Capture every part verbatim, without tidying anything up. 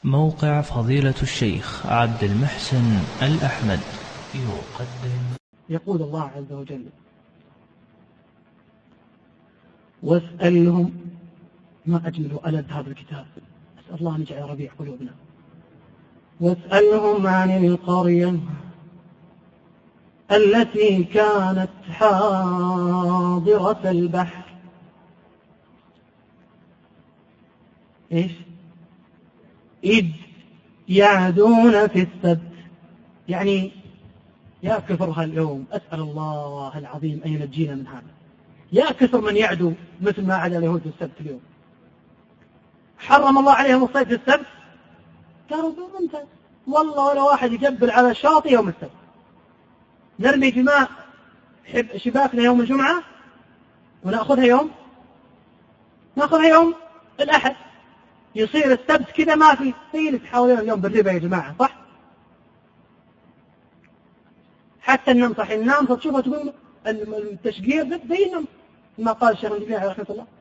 موقع فضيلة الشيخ عبد المحسن الأحمد يقدم. يقول الله عز وجل: واسألهم. ما أجمل وألذ هذا الكتاب، أسأل الله أن يجعل ربيع قلوبنا. واسألهم عن القرية التي كانت حاضرة البحر. إيش؟ إذ يعدون في السبت، يعني يا كثر اليوم، أسأل الله العظيم أن ينجينا من هذا. يا كثر من يعدو مثل ما عدا اليهود في السبت اليوم. حرم الله عليهم الصيد في السبت، قالوا ممتاز، والله ولا واحد يقبل على الشاطئ يوم السبت، نرمي جماع شباكنا يوم الجمعة ونأخذها يوم نأخذها يوم الأحد. يصير السبت كذا ما في سيل تحاولون اليوم بالربا يا جماعة، صح؟ حتى النوم صحيح، النوم تشوفها تقول التشقير زي النوم، ما قال الشيخ الجميع عليه رحمة الله.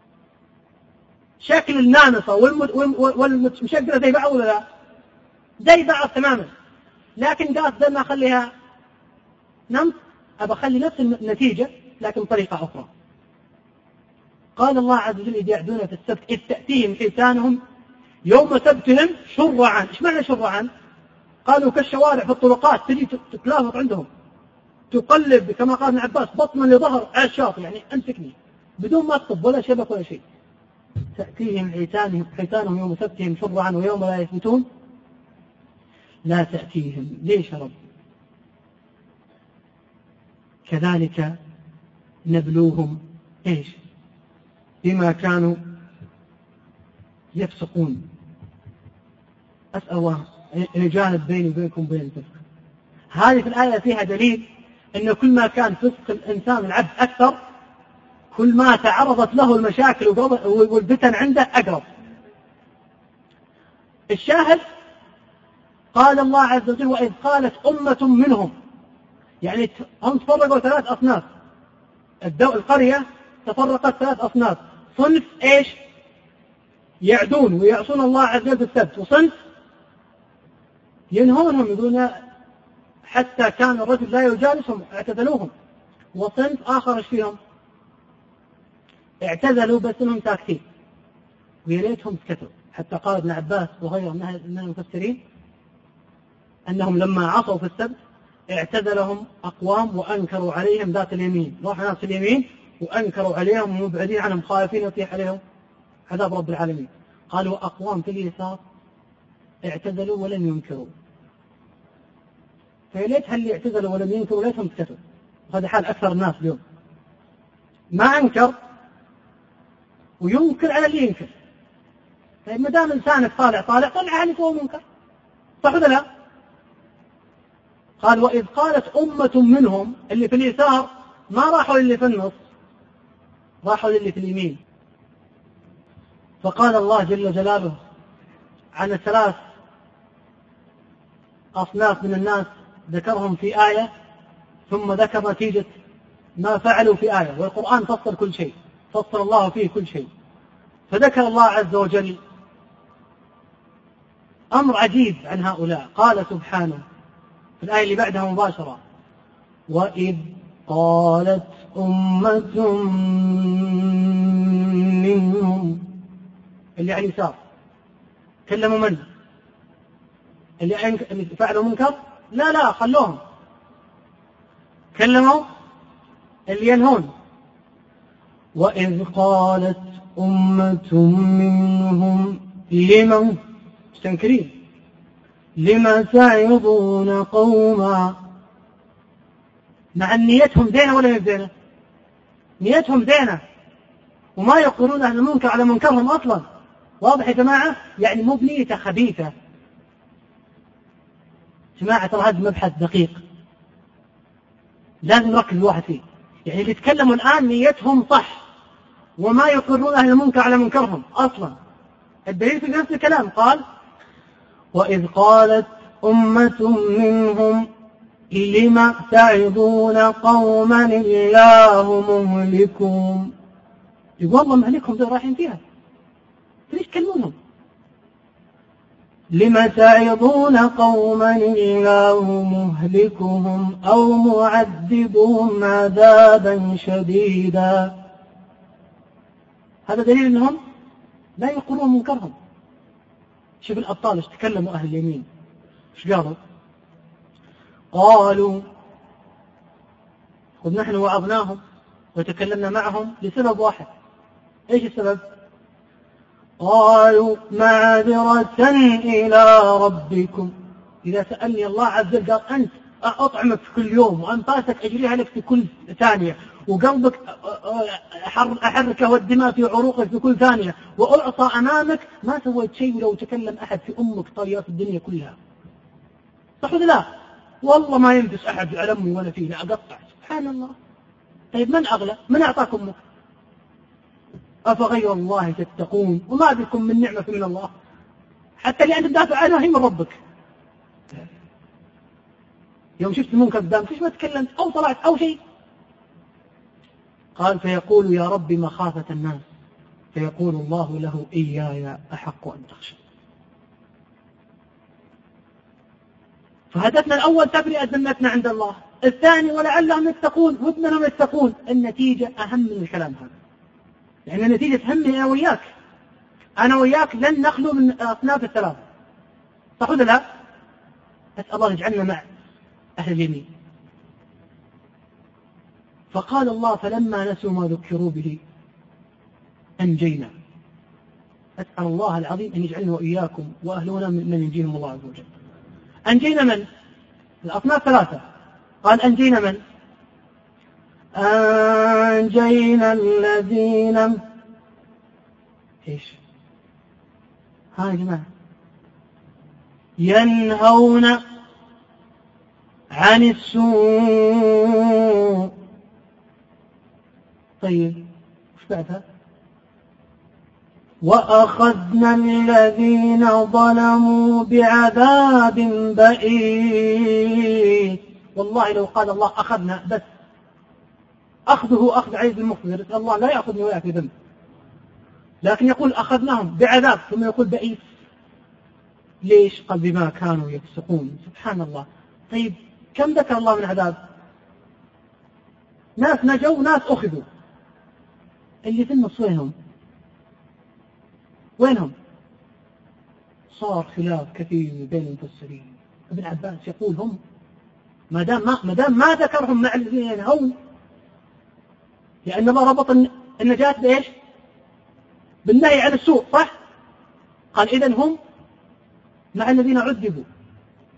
شكل النامصة والمشقرة زي بعض ولا لا؟ زي بعض تماما، لكن قاس بدل ما أخليها نمط أبى أخلي نفس النتيجة لكن طريقة أخرى. قال الله عز وجل: إذ يعدون في السبت إذ تأتيهم حيتانهم يوم سبتهم شرعا. إيش معنى شرعا؟ قالوا كالشوارع في الطرقات، تجي تتلافط عندهم، تقلب كما قال ابن عباس بطنا لظهر على الشاطئ، يعني أمسكني بدون ما تطب ولا شبك ولا شيء. تأتيهم حيتانهم, حيتانهم يوم سبتهم شرعا ويوم لا يثبتون لا تأتيهم. ليش يا رب؟ كذلك نبلوهم إيش؟ بما كانوا يفسقون. أسأل الله يجانب بيني وبينكم بين الفسق. هذه في الآية فيها دليل أن كل ما كان فسق الإنسان العبد أكثر، كل ما تعرضت له المشاكل والفتن عنده أقرب. الشاهد قال الله عز وجل: وإذ قالت أمة منهم، يعني هم تفرقوا ثلاث أصناف. القرية تفرقت ثلاث أصناف: صنف إيش؟ يعدون ويعصون الله عز وجل بالسبت، وصنف ينهونهم يقولون حتى كان الرجل لا يجالسهم اعتزلوهم، وصنف آخر ايش فيهم؟ اعتزلوا بس انهم ساكتين ويريتهم سكتوا. حتى قال ابن عباس وغيره من المفسرين انهم لما عصوا في السبت اعتزلهم اقوام وانكروا عليهم ذات اليمين، راح ناس اليمين وانكروا عليهم ومبعدين عنهم خائفين يطيح عليهم عذاب رب العالمين. قالوا اقوام في اليسار اعتزلوا ولم ينكروا، فليتها اللي اعتزلوا ولم ينكروا ليتهم سكتوا. وهذا حال اكثر الناس اليوم، ما انكر وينكر على اللي ينكر. طيب ما دام انسانك طالع طالع طلع عليك وهو منكر، صح ولا لا؟ قال: وإذ قالت أمة منهم، اللي في اليسار ما راحوا للي في النص، راحوا للي في اليمين. فقال الله جل جلاله عن الثلاث أصناف من الناس ذكرهم في آية، ثم ذكر نتيجة ما فعلوا في آية. والقرآن فصل كل شيء، فصل الله فيه كل شيء. فذكر الله عز وجل أمر عجيب عن هؤلاء. قال سبحانه في الآية اللي بعدها مباشرة: وإذ قالت أمة منهم، اللي على اليسار كلموا من؟ اللي فعلوا منكر؟ لا لا خلوهم، كلموا اللي ينهون. وإذ قالت أمة منهم لمن مستنكرين لما تعظون قوما، مع نيتهم زينة ولا زينة؟ نيتهم زينة وما يقولون أهل المنكر على منكرهم أصلا. واضح يا جماعة؟ يعني مو بنيته خبيثة. جماعة ترى هذا مبحث دقيق لازم نركز الواحد فيه. يعني اللي يتكلموا الآن نيتهم صح وما يقرون أهل المنكر على منكرهم أصلا. الدليل في نفس الكلام، قال: وإذ قالت أمة منهم لما تعظون قوما الله مهلكهم. يقول الله مهلكهم ذو رايحين فيها، ليش تكلمونهم؟ لم تعظون قوما الله مهلكهم أو معذبهم عذابا شديدا. هذا دليل أنهم لا يقرون منكرهم. شوف الأبطال ايش تكلموا أهل اليمين، ايش قالوا؟ قالوا قد نحن وعظناهم وتكلمنا معهم لسبب واحد. ايش السبب؟ قالوا معذرة إلى ربكم. إذا سألني الله عز وجل قال أنت أطعمك في كل يوم وأنفاسك أجريها لك في كل ثانية وقلبك أحركه والدماء في عروقك في كل ثانية وأعصى أمامك، ما سويت شيء ولو تكلم أحد في أمك طريات الدنيا كلها. صح ولا لا؟ والله ما ينفس أحد على أمي ولا فيه، لا أقطع. سبحان الله. طيب من أغلى؟ من أعطاكم أمك؟ أفغير الله تتقون وما بكم من نعمة من الله، حتى اللي أنت تدافع عنها هي من ربك. يوم شفت المنكر قدامك ايش ما تكلمت أو طلعت أو شيء؟ قال فيقول يا رب مخافة الناس، فيقول الله له إياي أحق أن تخشى. فهدفنا الأول تبرئة ذمتنا عند الله، الثاني ولعلهم يتقون وابنهم يتقون. النتيجة أهم من الكلام هذا، لأن النتيجة تهمني أنا وياك. أنا وياك لن نخلو من أصناف الثلاثة، صح ولا لا؟ أسأل الله يجعلنا مع أهل اليمين. فقال الله فلما نسوا ما ذكروا به أنجينا. أسأل الله العظيم أن يجعلنا وإياكم وأهلنا من ينجيهم الله عز وجل. أنجينا من؟ الأصناف ثلاثة. قال أنجينا من؟ أنجينا الذين إيش؟ ها يا جماعة، ينهون عن السوء. طيب وش بعدها؟ وأخذنا الذين ظلموا بعذاب بئيس. والله لو قال الله أخذنا بس أخذه أخذ عيد المخبر، الله لا يأخذني ويأخذ ذنب، لكن يقول أخذناهم بعذاب ثم يقول بئيس. ليش؟ قال بما كانوا يفسقون. سبحان الله. طيب كم ذكر الله من عذاب؟ ناس نجوا وناس أخذوا. اللي في النص وينهم؟ وينهم؟ صار خلاف كثير بين المفسرين. ابن عباس يقول هم ما دام ما, ما, دام ما ذكرهم مع الذين ينهون، لأن الله ربط النجاة بإيش؟ بالنهي عن السوء، صح؟ قال إذن هم مع الذين عذبوا